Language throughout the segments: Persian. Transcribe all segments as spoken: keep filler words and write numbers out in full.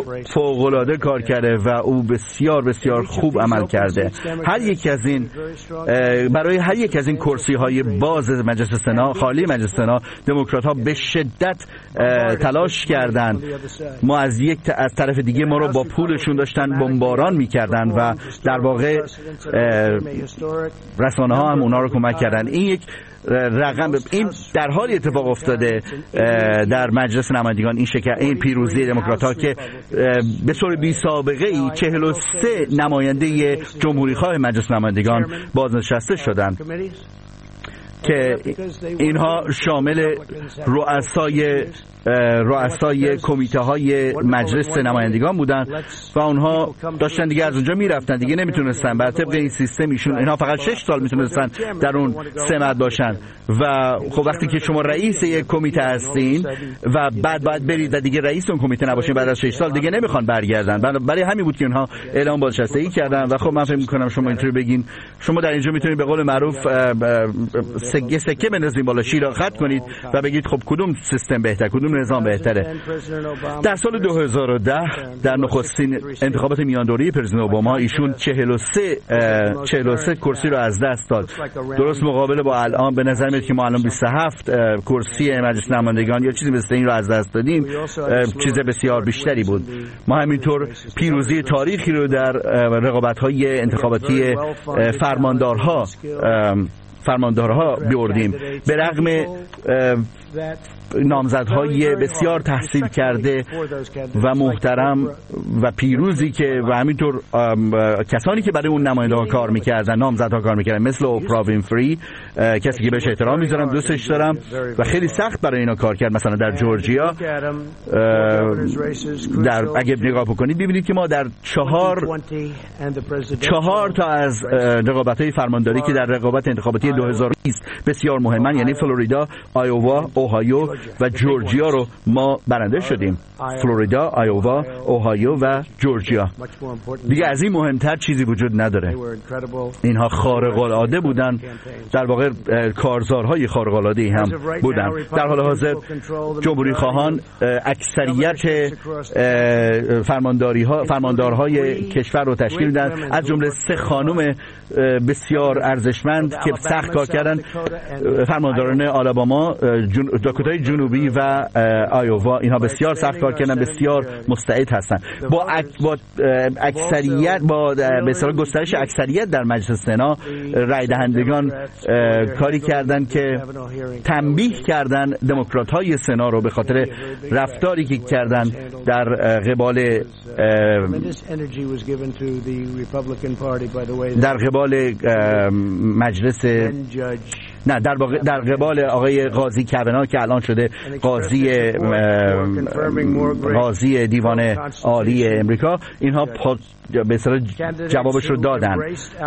فوق‌العاده کار کرده و او بسیار بسیار خوب عمل کرده. هر یک از این برای هر یک از این کرسی‌های باز مجلس سنا، خالی مجلس سنا، دموکرات‌ها به شدت تلاش کردند. ما از یک از طرف دیگه ما رو با پولشون داشتن بمباران می‌کردن و در واقع رسانه‌ها هم اونا رو کمک کردن. این یک رقم این در حالی اتفاق افتاده در مجلس نمایندگان، این شکر این پیروزی دموکرات‌ها که به طور بی سابقه ای چهل و سه نماینده جمهوری خواه مجلس نمایندگان بازنشسته شدند که اینها شامل رؤسای رؤسای کمیته های مجلس نمایندگان بودن و اونها داشتن دیگه از اونجا میرفتن، دیگه نمیتونستن بر طبق این سیستم ایشون اینها فقط شش سال میتونستن در اون سمت باشن و خب وقتی که شما رئیس یک کمیته هستین و بعد بعد برید و دیگه رئیس اون کمیته نباشین بعد از شش سال دیگه نمیخوان برگردن. برای همین بود که اونها اعلام بازنشستگی کردن و خب من فکر میکنم شما اینطوری بگین، شما در اینجا میتونید به قول معروف سکه سکه بندازین بالا، شیر خط کنید و بگید خب کدوم سیستم بهتره، کدوم نظام بهتره. در سال دو هزار و ده در نخستین انتخابات میاندوری پرزیدنت اوباما ایشون چهل و سه کرسی رو از دست داد، درست مقابل با الان. به نظر میاد که ما الان بیست و هفت کرسی مجلس نمایندگان یا چیزی مثل این رو از دست دادیم، چیز بسیار بیشتری بود. ما همینطور پیروزی تاریخی رو در رقابت‌های انتخاباتی فرماندارها فرماندارها بردیم. به رغم نامزدهای بسیار تحصیل کرده و محترم و پیروزی که و همینطور کسانی که برای اون نماینده‌ها کار میکردن، نامزدها کار میکردن، مثل اوپرا وینفری، کسی که بهش احترام میذارم، دوستش دارم و خیلی سخت برای اینا کار کرد. مثلا در جورجیا در اگه نگاه بکنید ببینید که ما در چهار چهار تا از رقابت‌های فرمانداری که در رقابت انتخاباتی دو هزار و بیست بسیار مهمن، یعنی فلوریدا، آیووا، اوهایو و جورجیا رو ما برنده شدیم. فلوریدا، آیووا، اوهایو و جورجیا. دیگه از این مهمتر چیزی وجود نداره. اینها خارق العاده بودن، در واقع کارزارهای خارق العاده ای هم بودن. در حال حاضر جمهوری خواهان اکثریت فرمانداری ها فرماندارهای کشور رو تشکیل میدن، از جمله سه خانم بسیار ارزشمند که سخت کار کردن، فرمانداران آلاباما، جن... داکوتای جنوبی و آیووا. اینها بسیار سخت کار کردن، بسیار مستعد هستن. با اک... با اکثریت با به اصطلاح گسترش اکثریت در مجلس سنا، رای دهندگان کاری کردن که تنبیه کردن دموکرات‌های سنا رو به خاطر رفتاری که کردن در قبال در قبال مجلس نه در واقع در قبال آقای قاضی کونا که الان شده قاضی قاضی دیوان عالی امریکا. اینها به اصطلاح جوابش رو دادن.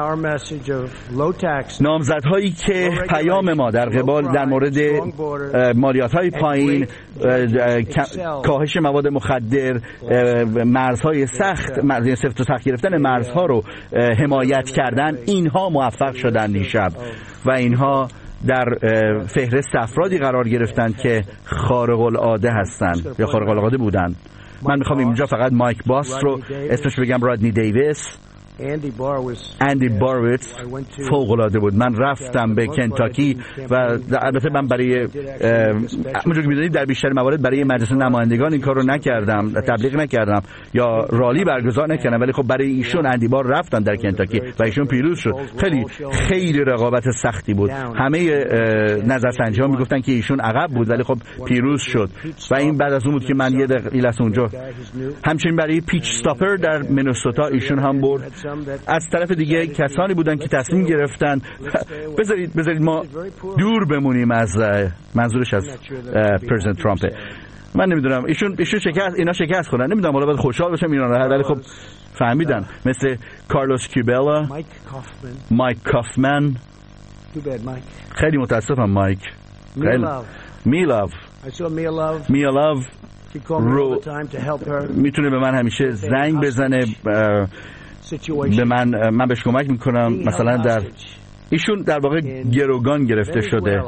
نامزدهایی که پیام ما در قبال در مورد مالیات‌های پایین، کاهش مواد مخدر، مرزهای سخت، مرزهای سفت و سخت گرفتن مرزها رو حمایت کردن، اینها موفق شدن دیشب و اینها در فهرست افرادی قرار گرفتند که خارق العاده هستند یا خارق العاده بودند. من میخوام اینجا فقط مایک باس رو اسمش بگم، رادنی دیویس، اندی بارویتز فوق العاده بود. من رفتم به کنتاکی و البته من برای همونجور که می‌دونید در بیشتر موارد برای مجلس نمایندگان این کار رو نکردم، تبلیغ نکردم یا رالی برگزار نکردم، ولی خب برای ایشون اندی بار رفتم در کنتاکی و ایشون پیروز شد. خیلی خیلی رقابت سختی بود. همه نظرسنجی‌ها میگفتن که ایشون عقب بود ولی خب پیروز شد و این بعد از اون بود که من یه دقیقه از اونجا. همچنین برای پیچ استاپر در مینسوتا ایشون هم برد. از طرف دیگه کسانی بودن که تصمیم گرفتن بذارید بذارید ما دور بمونیم از منظورش از پرزیدنت ترامپ. من نمیدونم ایشون ایشون شکست اینا شکست خوردن، نمیدونم حالا باید خوشحال باشم اینا راحت، ولی خب فهمیدن. مثل کارلوس کیوبلا، مایک کافمن. خیلی متاسفم مایک. میلاو میلاو رو میتونه به من همیشه زنگ بزنه، به من من بهش کمک میکنم. مثلا در ایشون در واقع گروگان گرفته شده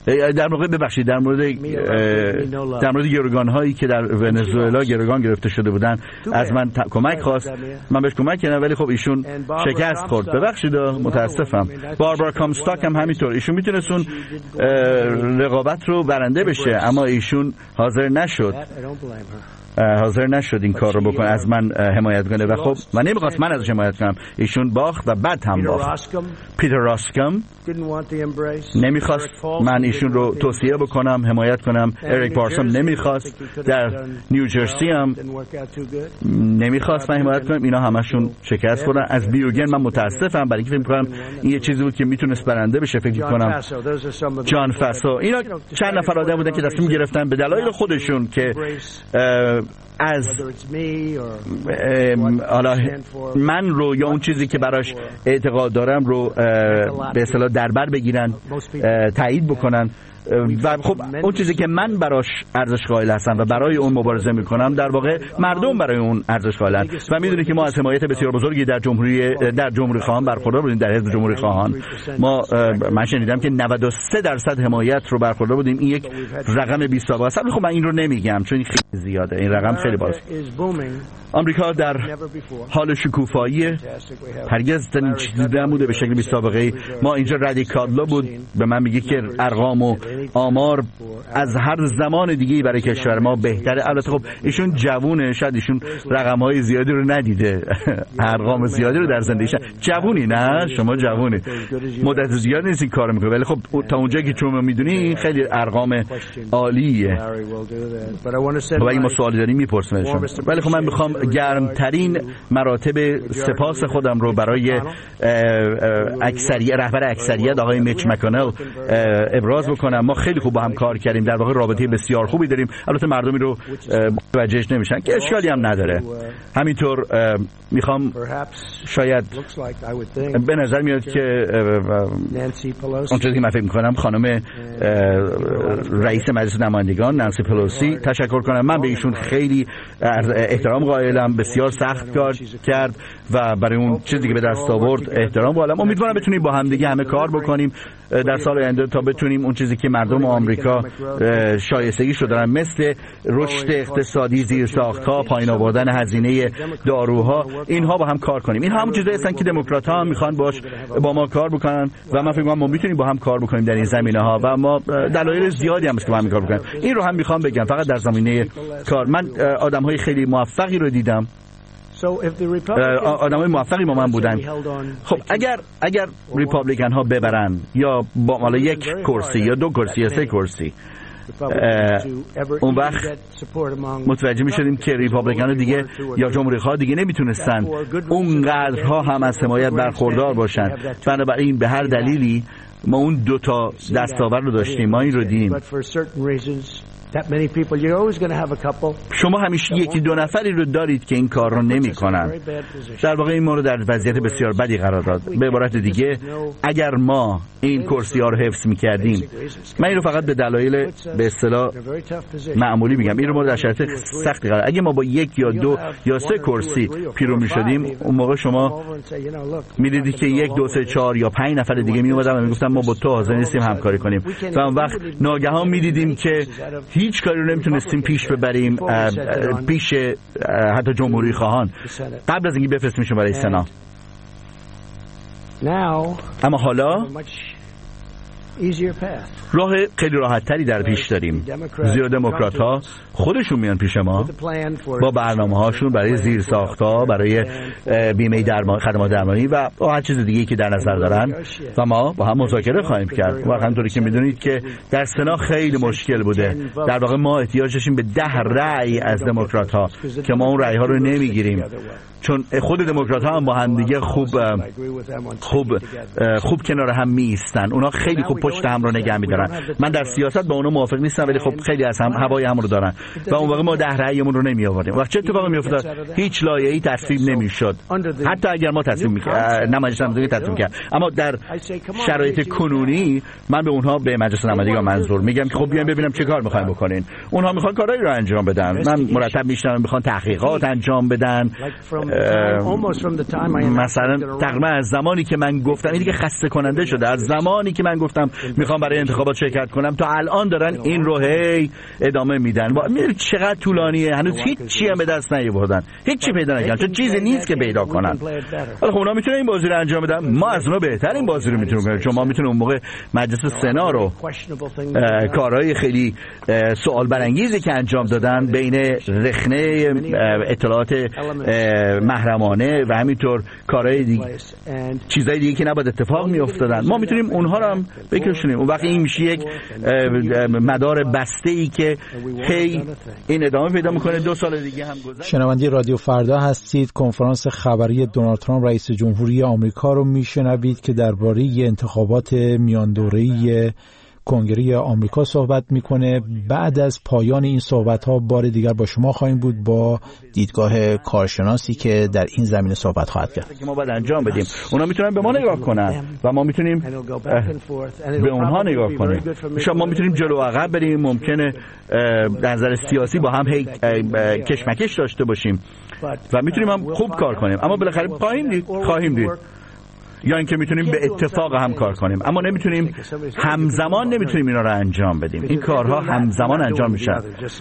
در مورد ببخشید در مورد در مورد گروگان هایی که در ونزوئلا گروگان گرفته شده بودن از من ت... کمک خواست، من بهش کمک کردم ولی خب ایشون شکست خورد. ببخشید متاسفم. باربارا کامستاک هم همینطور، ایشون میتونست اون رقابت رو برنده بشه اما ایشون حاضر نشد حاضر نشد این کار رو بکنه، از من حمایت کنه و خب من نمیخواست من ازش حمایت کنم. ایشون باخت و بعد هم باخت. پیتر راسکم نمیخواست من ایشون رو توصیه بکنم حمایت کنم. اریک بارسام نمیخواست. در نیوجرسی هم نمیخواست من حمایت کنم. اینا همشون شکست خوردن. از بیوگن من متاسفم برای اینکه فکر می‌کنم این یه چیزی بود که میتونست برنده بشه. فکر کنم جان فاسو، اینا چند نفر آدم بودن که تصمیم گرفتن به دلایل خودشون که از حالا من رو یا اون چیزی که براش اعتقاد دارم رو به اصطلاح دربر بگیرن، تایید بکنن و خب اون چیزی که من براش ارزش قائل هستم و برای اون مبارزه میکنم در واقع مردم برای اون ارزش قائلن. و میدونید که ما از حمایت بسیار بزرگی در جمهوری در جمهوری خواهان برخوردار بودیم. در حزب جمهوری خواهان ما من شنیدم که نود و سه درصد حمایت رو برخوردار بودیم. این یک رقم بیست تا است. خب من این رو نمیگم چون خیلی زیاده، این رقم خیلی بالاست. آمریکا در حال شکوفایی، هرگز این چیزی نبوده به شکل بی سابقه. ما اینجا رادیکالا بود به من میگه که ارقام و آمار از هر زمان دیگه‌ای برای کشور ما بهتره. البته خب ایشون جوونه، شاید ایشون رقم‌های زیادی رو ندیده، ارقام زیادی رو در زندگیش. جوونی نه، شما جوونی، مدت زیاد نیست این کارو میکنه، ولی خب تا اونجایی که شما میدونی این خیلی ارقام عالیه. و این ما سوالی داریم میپرسیم. ولی خب من میخوام گرمترین مراتب سپاس خودم رو برای اکثریت رهبر اکثریت آقای میچ مکانل ابراز بکنم. ما خیلی خوب با هم کار کردیم، در واقع رابطه بسیار خوبی داریم. البته مردمی رو متوجهش نمیشن که اشکالی هم نداره. همینطور میخوام شاید به نظر میاد که اون چیزی که من فکر میکنم خانم رئیس مجلس نمایندگان نانسی پلوسی تشکر کنم. من به ایشون خیلی احترام قائلم، بسیار سخت کار کرد و برای اون چیزی که به دست آورد احترام قائلم. امیدوارم بتونیم با هم دیگه همه کار بکنیم در سال آینده تا بتونیم اون چیزی که مردم آمریکا شایستگی شو دارن، مثل رشد اقتصادی، زیرساخت‌ها، پایین آوردن هزینه داروها، اینها با هم کار کنیم. این همون چیزایی هستن که دموکرات‌ها هم میخوان باش با ما کار بکنن و من فکر می‌کنم ما میتونیم با هم کار بکنیم در این زمینه‌ها و ما دلایل زیادی هم هست که با هم کار بکنیم. این رو هم میخوام بگم فقط در زمینه کار. من آدم‌های خیلی موفقی رو دیدم، آدمای موفقی با من بودن. خب اگر اگر ریپابلیکن ها ببرن یا با مالا یک کرسی یا دو کرسی یا سه کرسی، اون وقت متوجه می شدیم که ریپابلیکن ها دیگه یا جمهوری خواه دیگه نمیتونستن اونقدرها هم از حمایت برخوردار باشن. بنابراین به هر دلیلی ما اون دو تا دستاورد رو داشتیم، ما این رو دیدیم. شما همیشه یکی دو نفری رو دارید که این کار رو نمی کنن. در واقع این ما رو در وضعیت بسیار بدی قرار داد. به عبارت دیگه اگر ما این کرسی ها رو حفظ می کردیم، من این رو فقط به دلایل به اصطلاح معمولی میگم، این رو ما در شرایط سختی قرار، اگه ما با یک یا دو یا سه کرسی پیرو می شدیم، اون موقع شما می دیدید که یک دو سه چهار یا پنج نفر دیگه می اومدن و می گفتن ما با تو حاضر نیستیم همکاری کنیم و اون وقت ناگهان می دیدیم که هیچ کاری رو نمیتونستیم پیش ببریم پیش حتی جمهوری خواهان قبل از اینکه بفرستیمشون برای سنا. اما حالا راه خیلی راحت تری در پیش داریم، زیرا دموکرات ها خودشون میان پیش ما با برنامه هاشون برای زیرساخت‌ها، برای بیمه درمان، خدمات درمانی و هر چیز دیگه‌ای که در نظر دارن و ما با هم مذاکره خواهیم کرد. و همونطوری که میدونید که در سنا خیلی مشکل بوده، در واقع ما احتیاج داشتیم به ده رأی از دموکرات ها که ما اون رأی ها رو نمیگیریم، چون خود دموکرات ها هم با هم دیگه خوب خوب خوب کنار هم میستن. اونا خیلی خوب پشت هم رو نگه میدارن. من در سیاست با اونا موافق نیستم، ولی خب خیلی از هم هوای هم رو دارن و اون واقع ما ده رأیمون رو نمی آوردیم. وقت چه اتفاقی میافتاد؟ هیچ لایحه‌ای تصویب نمیشد، حتی اگر ما تصویب میکرد نمایش نمایندگی تصویب کرد. اما در شرایط کنونی من به اونها به مجلس نمایندگان منظور میگم که خب بیاین ببینم چه کار میخواین بکنین. اونها میخوان کارایی رو انجام بدن، من مرتب میشنوم میخوان تحقیقات انجام بدن. مثلا تقریبا از زمانی که من گفتم، این دیگه خسته کننده شده، از زمانی که من گفتم میخوام برای انتخابات شرکت کنم، تا الان دارن این رو هی ادامه میدن. میدونید چقدر طولانیه، هنوز هیچی هم به دست نیاوردن، هیچی پیدا نکردن، چون چیزی نیست که پیدا کنن. حالا خب اونا میتونن این بازی رو انجام بدن، ما از اونا بهتر این بازی رو میتونیم کنیم، چون ما میتونیم اون موقع مجلس سنا رو کارهای خیلی سوال برانگیزی که انجام دادن بین رخنه اطلاعات محرمانه و همینطور کارهای دیگه، چیزای دیگه که نباید اتفاق میافتادن، ما میتونیم اونها رو هم بکشونیم. اون وقت این میشه یک مدار بسته‌ای که هی این ادامه پیدا میکنه. دو سال دیگه هم گذشت. شنونده رادیو فردا هستید. کنفرانس خبری دونالد ترامپ رئیس جمهوری آمریکا رو میشنوید که درباره انتخابات میان دوره‌ای کنگره آمریکا صحبت میکنه. بعد از پایان این صحبت ها بار دیگر با شما خواهیم بود با دیدگاه کارشناسی که در این زمینه صحبت خواهد کرد. که ما باید انجام بدیم، اونا میتونن به ما نگاه کنن و ما میتونیم به اونها نگاه کنیم. شما ما میتونیم جلو عقب بریم، ممکنه در نظر سیاسی با هم هی کشمکش داشته باشیم و میتونیم هم خوب کار کنیم، اما بالاخره خواهیم دید خواهیم دید یا اینکه میتونیم به اتفاق هم کار کنیم، اما نمیتونیم همزمان نمیتونیم اینا رو انجام بدیم. این کارها همزمان انجام میشن،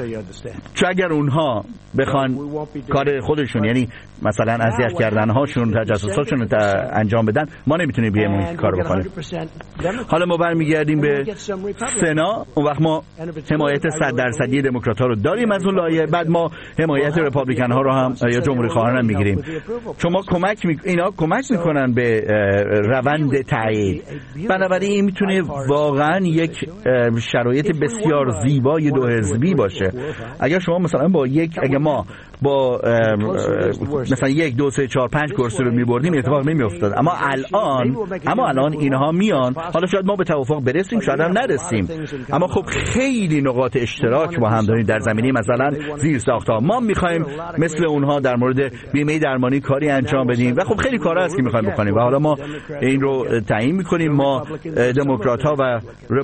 چون اگر اونها بخوان کار خودشون، یعنی مثلا اذیت کردن هاشون، تجسساشون انجام بدن، ما نمیتونیم بیایم این کارو بکنیم. حالا ما برمیگردیم به سنا، اون وقت ما حمایت صد درصدی دموکرات‌ها رو داریم از اون لایه، بعد ما حمایت ریپابلیکن ها رو هم یا جمهوری خواهان هم میگیریم، چون ما کمک می... اینا کمک میکنن به روند تایید. بنابراین این میتونه واقعا یک شرایط بسیار زیبای دو حزبی باشه. اگر شما مثلا با یک اگر ما با مثلا یک دو سه چهار پنج کرسی رو میبردیم اتفاق نمیافتاد، اما الان اما الان اینها میان. حالا شاید ما به توافق برسیم، شاید هم نرسیم، اما خب خیلی نقاط اشتراک با هم داریم در زمینه مثلا زیرساخت‌ها. ما میخوایم مثل اونها در مورد بیمه درمانی کاری انجام بدیم و خب خیلی کارا هست که میخوایم بکنیم و حالا ما این رو تعیین میکنیم. ما دموکرات‌ها و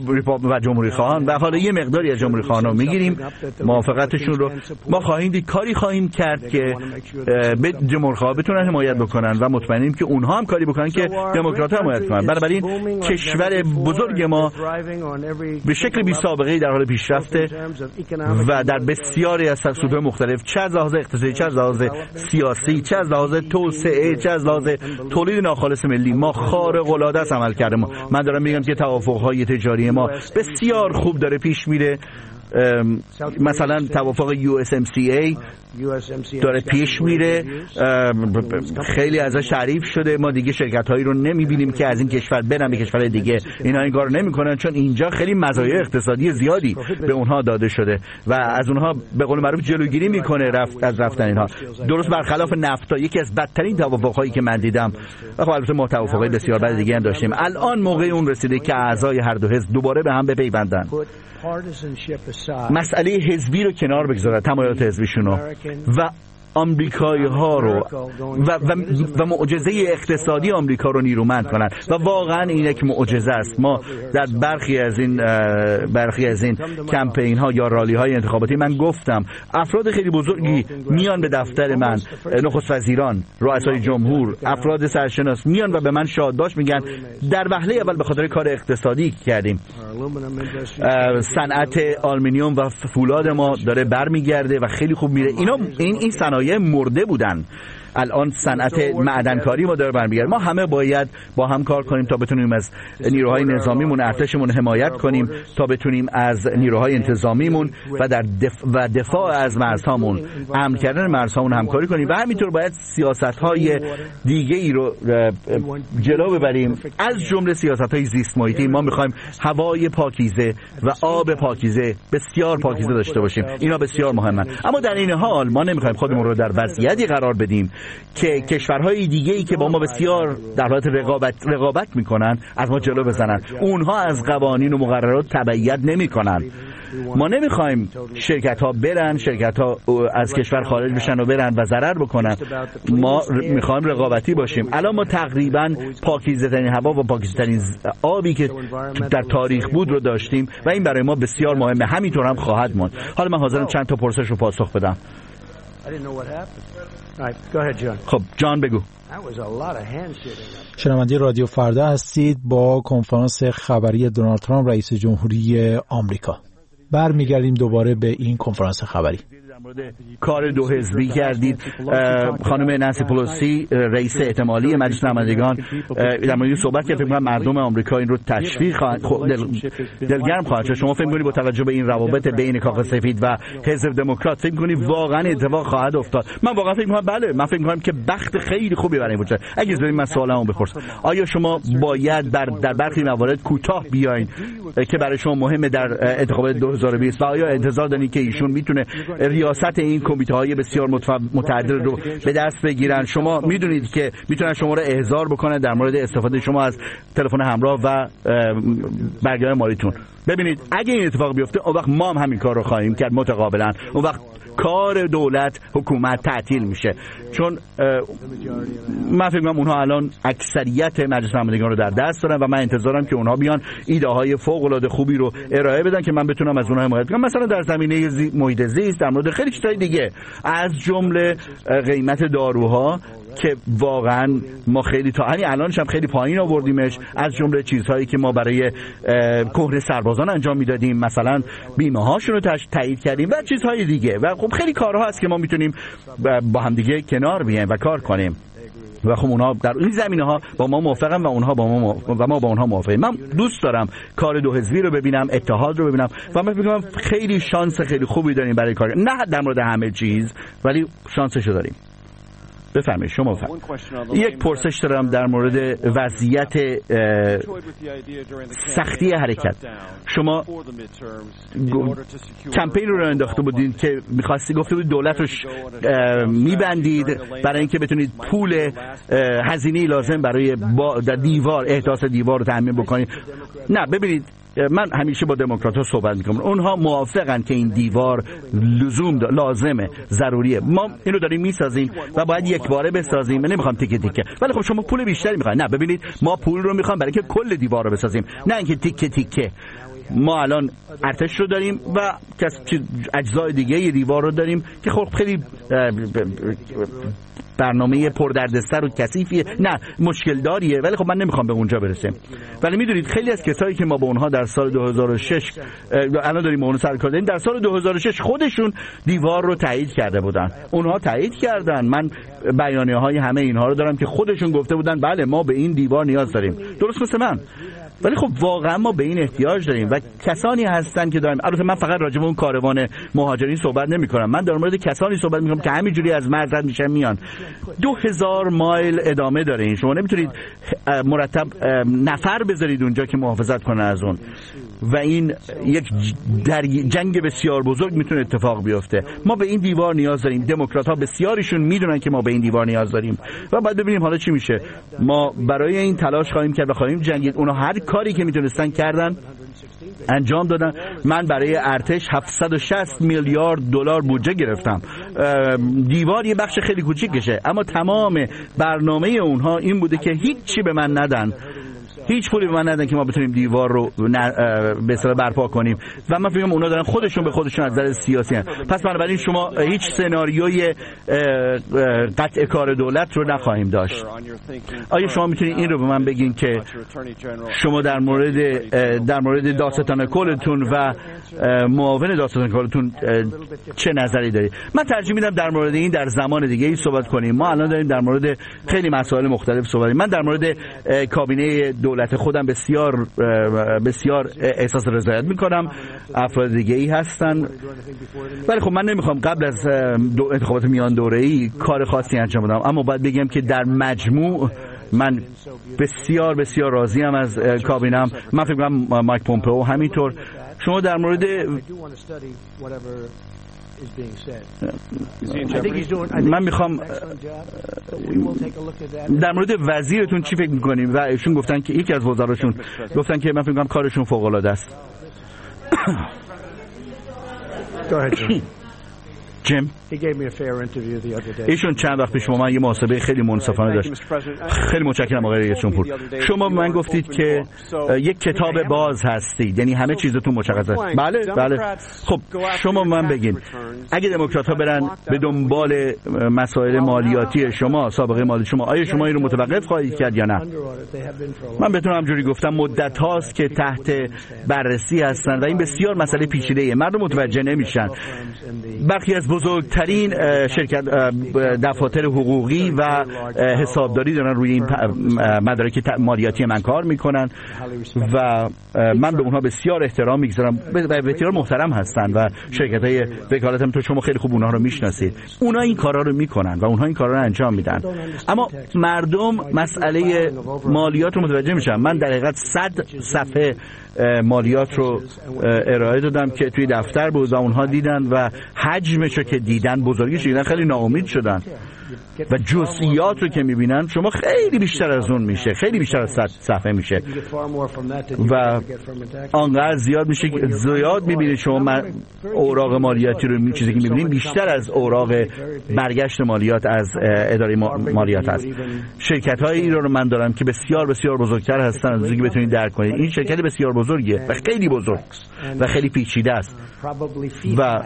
و جمهوری خواهان و حالا یه مقداری از جمهوری خواهان رو میگیریم، موافقتشون رو ما خواهیم دید، کاری خواهیم کرد که به جمهوری خواها بتونن حمایت بکنن و مطمئنیم که اونها هم کاری بکنن که دموکرات‌ها حمایت کنن. بنابراین کشور بزرگ ما به شکل بی سابقه‌ای در حال پیشرفته و در بسیاری از سطوح مختلف، چه از لحاظ اقتصادی، چه از لحاظ سیاسی، چه از لحاظ توسعه، چه از لحاظ تولید ناخالص ملی، ما خارق العاده است عمل کرده. ما من دارم میگم که توافق‌های تجاری ما بسیار خوب داره پیش میره. مثلا توافق یو اس ام سی ای داره پیش میره، خیلی ازش تعریف شده. ما دیگه شرکت هایی رو نمیبینیم که از این کشور برن به کشور دیگه، اینا این کارو نمیکنن چون اینجا خیلی مزایای اقتصادی زیادی به اونها داده شده و از اونها به قول معروف جلوگیری میکنه رفت از رفتن اینها. درست برخلاف نفتا، یکی از بدترین توافق هایی که من دیدم. و خب البته ما توافقای بسیار بد دیگه هم داشتیم. الان موقع اون رسیده که اعضای هر دو حزب دوباره به هم بپیوندن، مسئله حزبی رو کنار بگذارن، تمایلات حزبیشون و آمریکایی ها رو و, و, و معجزه اقتصادی آمریکا رو نیرومند کنن و واقعا این یک معجزه است. ما در برخی از این برخی از این کمپین ها یا رالی های انتخاباتی من گفتم افراد خیلی بزرگی میان به دفتر من، نخست وزیران، رؤسای جمهور، افراد سرشناس میان و به من شادباش میگن در وهله اول به خاطر کار اقتصادی کردیم، صنعت آلومینیوم و فولاد ما داره برمیگرده و خیلی خوب میره. اینا این این صنایع مرده بودن، الان صنعت معدنکاری ما داره برمیگرده. ما همه باید با هم کار کنیم تا بتونیم از نیروهای نظامیمون، ارتشمون حمایت کنیم، تا بتونیم از نیروهای انتظامیمون و در دف... و دفاع از مرزهامون، امن کردن مرزهامون همکاری کنیم و همینطور باید سیاست‌های دیگه ای رو جلو ببریم، از جمله سیاست‌های زیست محیطی. ما می‌خوایم هوای پاکیزه و آب پاکیزه، بسیار پاکیزه داشته باشیم. اینا بسیار مهمه، اما در این حال ما نمی‌خوایم خودمون رو در وضعیتی قرار بدیم که کشورهای دیگه‌ای که با ما بسیار در حالت رقابت رقابت میکنن از ما جلو بزنن. اونها از قوانین و مقررات تبعیت نمیکنن. ما نمیخوایم شرکت ها برن، شرکت ها از کشور خارج بشن و برن و ضرر بکنن. ما میخوایم رقابتی باشیم. الان ما تقریبا پاکیزه ترین هوا و پاکیزه ترین آبی که در تاریخ بود رو داشتیم و این برای ما بسیار مهمه، همینطور هم خواهد موند. حالا من حاضرم چند تا پرسش رو پاسخ بدم. خب جان بگو. شنونده رادیو فردا هستید با کنفرانس خبری دونالد ترامپ رئیس جمهوری آمریکا. برمیگردیم دوباره به این کنفرانس خبری. کار دو حزبی کردید. خانم نانسی پلوسی رئیس احتمالی مجلس نمایندگان در مورد صحبت کرد. فکر می‌کنم مردم آمریکا این رو تشویق خواهند دل... دلگرم خواهند شد. شما فکر می‌کنید با توجه به این روابط بین کاخ سفید و حزب دموکرات فکر می‌کنید واقعا اتفاق خواهد افتاد؟ من واقعا فکر می‌کنم بله. من فکر می‌کنم که بخت خیلی خوبی برای این باشه. اگه بذارید من سوالمو بپرسم، آیا شما باید در در برخی موارد کوتاه بیاین که برای شما مهمه در انتخابات دو هزار و بیست و آیا انتظار دارید که ایشون میتونه ریاست این کمیته‌های بسیار متعدد رو به دست بگیرن؟ شما میدونید که میتونن شما رو احضار بکنن در مورد استفاده شما از تلفن همراه و برگه مالیتون. ببینید اگه این اتفاق بیفته اون وقت ما هم همین کار رو خواهیم کرد متقابلا. اون وقت کار دولت حکومت تعطیل میشه، چون من فکر می‌کنم اونها الان اکثریت مجلس نمایندگان رو در دست دارن و من انتظارم که اونها بیان ایده های فوق العاده خوبی رو ارائه بدن که من بتونم از اونها حمایت کنم، مثلا در زمینه زی... محیط زیست، در مورد خیلی چیزای دیگه، از جمله قیمت داروها که واقعا ما خیلی تا همین الانش هم خیلی پایین آوردیمش، از جمله چیزهایی که ما برای کهنه سربازان انجام میدادیم، مثلا بیمه هاشون رو تایید کردیم و چیزهای دیگه. و خب خیلی کارها هست که ما میتونیم با هم دیگه کنار بیایم و کار کنیم و خب اونها در این زمینه‌ها با ما موافقن و اونها با ما و ما با اونها موافقیم. من دوست دارم کار دو حزبی رو ببینم، اتحاد رو ببینم و من فکر می‌کنم خیلی شانس خیلی خوبی داریم برای کار، نه در مورد همه چیز ولی شانسشو داریم. بفرمایید شما بفرمایید. یک پرسش دارم در مورد وضعیت سختی حرکت. شما کمپین رو انداخته بودید که می‌خواستی، گفته بود دولت رو می‌بندید برای اینکه بتونید پول هزینه‌ای لازم برای با در دیوار احداث دیوار رو تامین بکنید. نه ببینید، من همیشه با دموکرات‌ها صحبت می‌کنم، اونها موافقن که این دیوار لزوم لازمه، ضروریه. ما اینو داریم می‌سازیم و باید یک باره بسازیم، من نمی‌خوام تیکه تیکه. ولی خب شما پول بیشتری می‌خواید. نه ببینید، ما پول رو می‌خوام برای اینکه کل دیوار رو بسازیم، نه اینکه تیکه تیکه. ما الان ارتش رو داریم و اجزای دیگه ی دیوار رو داریم که خب خیلی برنامه پردردسر و کثیفیه، نه مشکل داریه، ولی خب من نمیخوام به اونجا برسیم. ولی میدونید خیلی از کسایی که ما با اونها در سال دو هزار و شش الان داریم اون سر کار داریم، در سال دو هزار و شش خودشون دیوار رو تایید کرده بودن. اونها تایید کردن. من بیانیه های همه اینها رو دارم که خودشون گفته بودن بله ما به این دیوار نیاز داریم، درست مثل من. ولی خب واقعا ما به این احتیاج داریم و کسانی هستن که داریم. البته من فقط راجع به اون کاروان مهاجرین صحبت نمی کنم، من در مورد کسانی صحبت می کنم که همینجوری از مرز رد میشن میان. دو هزار مایل ادامه داره این. شما نمیتونید مرتب نفر بذارید اونجا که محافظت کنه از اون و این یک در جنگ بسیار بزرگ میتونه اتفاق بیفته. ما به این دیوار نیاز داریم. دموکرات ها بسیاریشون میدونن که ما به این دیوار نیاز داریم و بعد ببینیم حالا چی میشه. ما برای این تلاش خواهیم کرد و خواهیم جنگید. اونا هر کاری که میتونستن کردن، انجام دادن. من برای ارتش هفتصد و شصت میلیارد دلار بودجه گرفتم. دیوار یه بخش خیلی کوچیکشه، اما تمام برنامه اونها این بوده که هیچی به من ندن، هیچ پولی به من ندن که ما بتونیم دیوار رو به اصطلاح برپا کنیم و من فکر می‌کنم اونا دارن خودشون به خودشون از نظر سیاسی هن. پس بنابراین شما هیچ سناریوی قطع کار دولت رو نخواهیم داشت. آیا شما میتونید این رو به من بگین که شما در مورد در مورد داستان کلتون و معاون داستان کلتون چه نظری دارید؟ من ترجیح میدم در مورد این در زمان دیگه ای صحبت کنیم. ما الان داریم در مورد خیلی مسائل مختلف صحبت کنیم. من در مورد کابینه دولت خودم بسیار بسیار احساس رضایت میکنم. افراد دیگه ای هستن ولی خب من نمیخوام قبل از انتخابات میان دوره‌ای کار خاصی انجام بدم، اما باید بگم که در مجموع من بسیار بسیار راضیم از کابینم. من فکر کنم مایک پومپئو همینطور. شما در مورد من میخوام در مورد وزیرتون چی فکر میکنیم و ایشون گفتن که یکی از وزراشون گفتن که من فکر میکنم کارشون فوق العاده است. جیم ایشون چند وقت پیش با من یه محاسبه خیلی منصفانه داشت. خیلی متشکرم آقای رئیس جمهور. شما به من گفتید که یک کتاب باز هستید، یعنی همه چیزتون مشخصه. بله بله. خب شما من بگین اگه دموکرات‌ها برن به دنبال مسائل مالیاتی شما، سابقه مالی شما، آیا شما این رو متوقف خواهید کرد یا نه؟ من بهتون همجوری گفتم مدت هاست که تحت بررسی هستن و این بسیار مسئله پیچیده‌ایه. مردم متوجه نمیشن. برخی از بزرگترین شرکت دفاتر حقوقی و حسابداری دارن روی این مدارک مالیاتی من کار میکنن و من به اونها بسیار احترام میگذارم و بسیار محترم هستن و شرکت های وکالت هم تو شما خیلی خوب اونها رو میشناسید. اونها این کارا رو میکنن و اونها این کارا رو انجام میدن، اما مردم مسئله مالیات رو متوجه میشن. من در حقیقت صد صفحه مالیات رو ارائه دادم که توی دفتر بود و اونها دیدن و حجمش رو که دیدن، بزرگیش دیدن، خیلی ناامید شدن و جزئیات رو که میبینن شما خیلی بیشتر از اون میشه، خیلی بیشتر از صد صفحه میشه و آنقدر زیاد میشه که زیاد میبینید شما اوراق مالیاتی رو، چیزی که میبینید بیشتر از اوراق برگشت مالیات از اداره مالیات هست. شرکت های ایران رو من دارم که بسیار بسیار بزرگتر هستن از اینکه بتونید درک کنید. این شرکت بسیار بزرگیه و خیلی بزرگ و خیلی پیچیده است و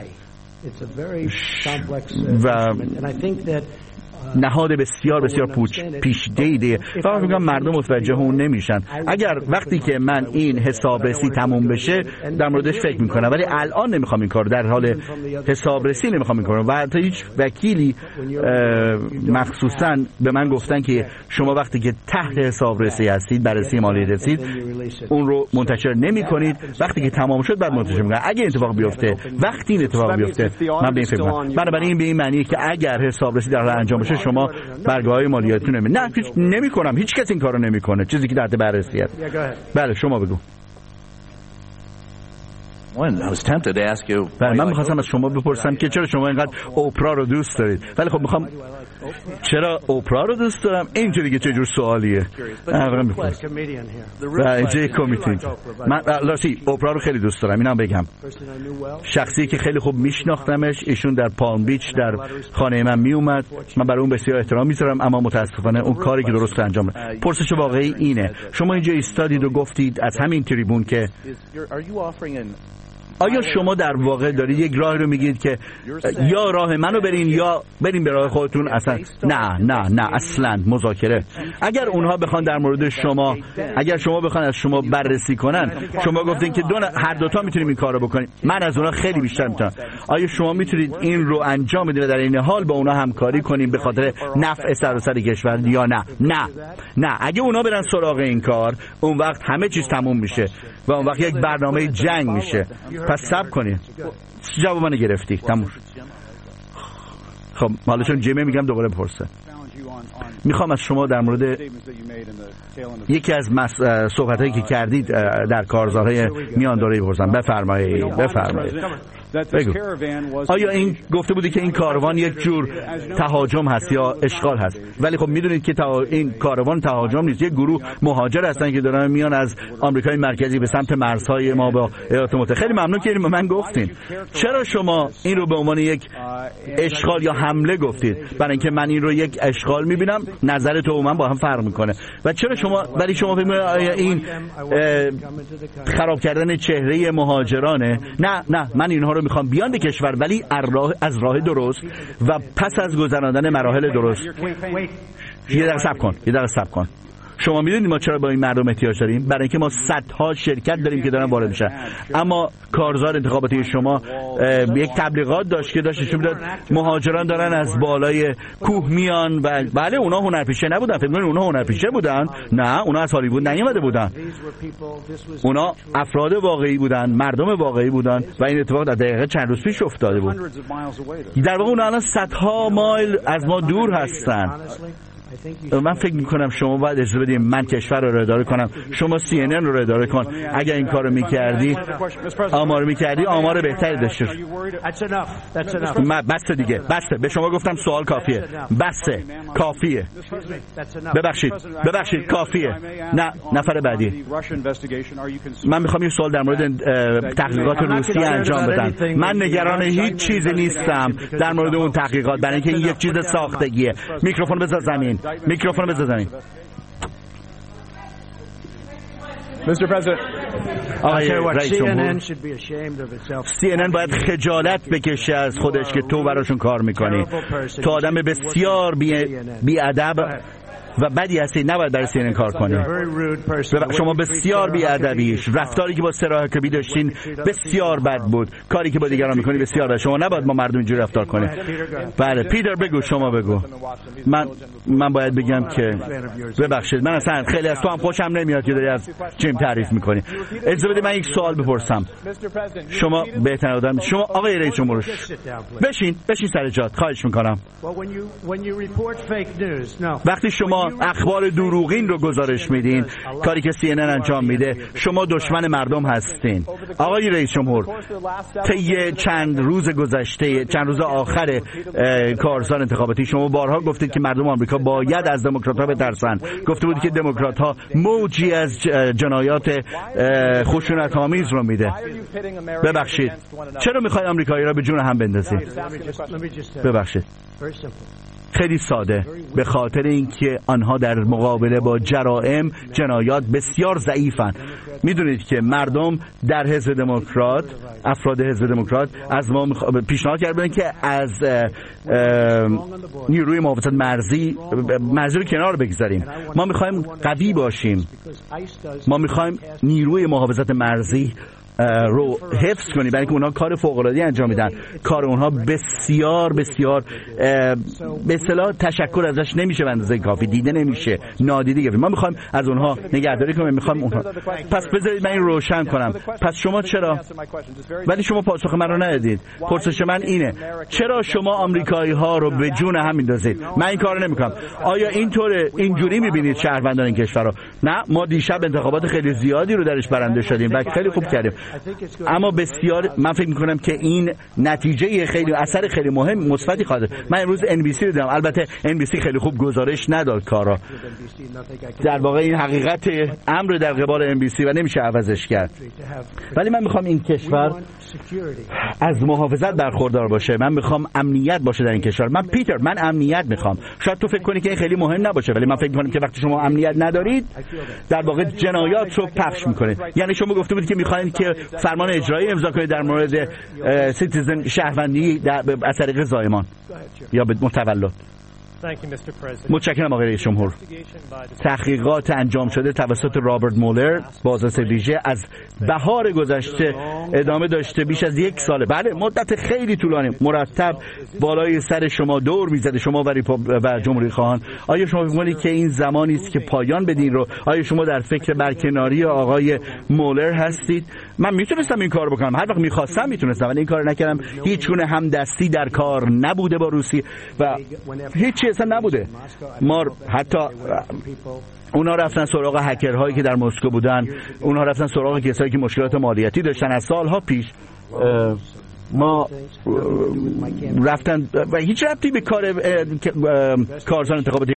و نهاد بسیار بسیار پیچیده ایده و من میگم مردم متوجه اون نمیشن. اگر وقتی که من این حسابرسی تموم بشه در موردش فکر میکنم، ولی الان نمیخوام این کار، در حال حسابرسی نمیخوام این کار. و حتی هیچ وکیلی مخصوصا به من گفتن که شما وقتی که تحت حسابرسی هستید، بررسی مالی رسید، اون رو منتشر نمیکنید، وقتی که تمام شد بعد منتشر میکنید. اگه اتفاق بیفته، وقتی این اتفاق بیفته، من به این فکر میکنم. بنابراین به این معنیه که اگر حسابرسی در حال انجام بشه شما برگه‌های مالیاتی نمی نه هیچ نمی‌کنم، هیچ کس این کارو نمی‌کنه، چیزی که تحت بررسی است. بله شما بگو. بله من می‌خواستم از شما بپرسم که چرا شما اینقدر اوپرا رو دوست دارید. ولی خب می‌خوام چرا اوپرا رو دوست دارم؟ اینجوری که چه جور سوالیه؟ واقعا می‌پرسم. بله جی کمیتی. من لاسی اوپرا رو خیلی دوست دارم، اینم بگم. شخصی که خیلی خوب میشناختمش، ایشون در پالم بیچ در خانه من میومد. من برای اون بسیار احترام می‌ذارم، اما متأسفانه اون کاری که درست انجام داد. پرسش واقعی اینه. شما اینجا ایستادید و گفتید از همین تریبون که آیا شما در واقع دارید یک راه رو میگید که یا راه منو برین یا برین به راه خودتون؟ اصلا نه نه نه اصلا مذاکره. اگر اونها بخوان در مورد شما، اگر شما بخوان از شما بررسی کنن، شما گفتین که دو هر دوتا میتونیم این کارو بکنیم، من از اونها خیلی بیشتر میتونم. آیا شما میتونید این رو انجام بدید و در این حال با اونها همکاری کنیم به خاطر نفع سراسر کشور یا نه؟ نه نه اگه اونها برن سراغ این کار، اون وقت همه چیز تموم میشه و اون وقت یک برنامه جنگ میشه. پس صبر کنید. جواب منو گرفتی، تموم. خب حالا چون جیمه میگم دوباره بپرسه. میخوام از شما در مورد یکی از صحبتایی که کردید در کارزارهای میان دوره بپرسم. بفرمایید بفرمایید. بگو. آیا این گفته بودی که این کاروان یک جور تهاجم هست یا اشغال هست؟ ولی خب میدونید که تا این کاروان تهاجم نیست، یک گروه مهاجر هستن که دارن میان از آمریکای مرکزی به سمت مرزهای ما با ایالات متحده. خیلی ممنون که اینو به من گفتین. چرا شما این رو به عنوان یک اشغال یا حمله گفتید؟ برای اینکه من این رو یک اشغال میبینم، نظر تو و من با هم فرق میکنه. و چرا شما ولی شما فکر می‌کنید آیا این خراب کردن چهره مهاجرانه؟ نه نه من اینها رو میخوام بیان به کشور، ولی از راه درست و پس از گذراندن مراحل درست. یه دقیقه صبر کن یه دقیقه صبر کن شما میدونید ما چرا با این مردم احتیاج داریم؟ برای اینکه ما صدها شرکت داریم که دارن وارد میشن. اما کارزار انتخاباتی شما یک تبلیغات داشت که داشت نشون میداد مهاجران دارن از بالای کوه میان و بله اونا هنرپیشه نبودن. فکر می‌کنید اونا هنرپیشه بودن؟ نه، اونا از هالیوود نیومده بودن. اونا افراد واقعی بودن، مردم واقعی بودن و این اتفاق در دقیقه چند روز پیش افتاده بود. در واقع اونا الان صدها مایل از ما دور هستن. من فکر میکنم شما باید اجازه بدید من کشور رو اداره کنم، شما سی ان ان رو اداره کن. اگر این کارو میکردی، آمار میکردی، آمار بهتری داشتی. بسته دیگه، بسته. به شما گفتم سوال کافیه. بسته، کافیه. ببخشید ببخشید کافیه. نه، نفر بعدی. من میخوام یه سوال در مورد تحقیقات روسیه انجام بدم. من نگران هیچ چیزی نیستم در مورد اون تحقیقات، برای اینکه این یک چیز ساختگیه. میکروفون بذار زمین. میکروفون بذار زمین. mister President, آقای رئیس جمهور، سی ان ان باید خجالت بکشه از خودش که تو براشون کار میکنی. تو آدم بسیار بی ادب و بدی هستی، نباید برای سی ان ان کار کنی. شما بسیار بی‌ادبیش. رفتاری که با سراحکبی داشتین بسیار بد بود. کاری که با دیگران میکنی بسیار بد. شما نباید ما مردم اینجوری رفتار کنیم. بله پیتر بگو، شما بگو. من من باید بگم که ببخشید، من اصلا خیلی از تو هم خوشم نمیاد که داری از جیم تعریف میکنی. اجازه بده من یک سوال بپرسم. شما بهترین آدم، شما آقای رئیس جمهور، بشین بشین سر جات، خواهش میکنم. وقتی شما اخبار دروغین رو گزارش میدین، کاری که سی ان ان انجام میده، شما دشمن مردم هستین. آقای رئیس جمهور، طی چند روز گذشته، چند روز آخر کارزار انتخاباتی، شما بارها گفتید که مردم آمریکا باید از دموکرات‌ها بترسن. گفته بودید که دموکرات‌ها موجی از جنایات خشونت‌آمیز رو میده. ببخشید، چرا میخواید آمریکایی را به جون هم بندازید؟ ببخشید. خیلی ساده، به خاطر اینکه آنها در مقابله با جرائم، جنایات بسیار ضعیفن. میدونید که مردم در حزب دموکرات، افراد حزب دموکرات از ما پیشنهاد کردن که از نیروی محافظت مرزی مرزی رو کنار بگذاریم. ما میخوایم قوی باشیم. ما میخوایم نیروی محافظت مرزی رو حفظ کنی، برای اینکه اونها کار فوق‌العاده‌ای انجام میدن. کار اونها بسیار بسیار به اصطلاح تشکر ازش نمیشه به اندازه کافی دیده نمیشه، نادیده گرفته. ما میخوایم از اونها نگهداری کنیم، میخوایم اونها. پس بذارید من این روشن کنم. پس شما چرا؟ ولی شما پاسخ من رو ندادید. پرسش من اینه، چرا شما آمریکایی ها رو به جون هم میندازید؟ من این کارو نمیکنم. آیا اینطوره اینجوری میبینید شهروندان این کشور رو؟ نه، ما دیشب انتخابات خیلی زیادی رو درش برنده شدیم و خیلی خوب کردیم. اما بسیار من فکر میکنم که این نتیجه خیلی اثر خیلی مهم مثبتی خواهد. من امروز ان بی سی رو دیدم. البته ان بی سی خیلی خوب گزارش نداد کارا. در واقع این حقیقت امر در قبال ان بی سی و نمیشه عوضش کرد. ولی من میخوام این کشور از محافظت برخوردار باشه. من میخوام امنیت باشه در این کشور. من پیتر من امنیت میخوام. شاید تو فکر کنی که این خیلی مهم نباشه، ولی من فکر میکنم که وقتی شما امنیت ندارید، در واقع جنایات رو پخش میکنید. یعنی شما گفته بودید که میخواین که فرمان اجرایی امضا کنید در مورد سیتیزن شهروندی از طریق زایمان یا به متولد. متشکرم آقای رئیس جمهور. تحقیقات انجام شده توسط رابرت مولر، بازرس ویژه، از بهار گذشته ادامه داشته. بیش از یک ساله، بله مدت خیلی طولانی، مرتب بالای سر شما دور میزده، شما و, و جمهوری خواهان. آیا شما فکر می‌کنید که این زمانی است که پایان بدین رو؟ آیا شما در فکر برکناری آقای مولر هستید؟ من میتونستم این کار بکنم، هر وقت میخواستم میتونستم، ولی این کار نکردم. هیچ گونه همدستی در کار نبوده با روسیه و هیچ اصلا نبوده. ما حتی اونا رفتن سراغ هکرهایی که در مسکو بودن، اونا رفتن سراغ کسایی که مشکلات مالیاتی داشتن از سالها پیش. ما رفتن و هیچ ربطی به کار کارزار انتخاباتی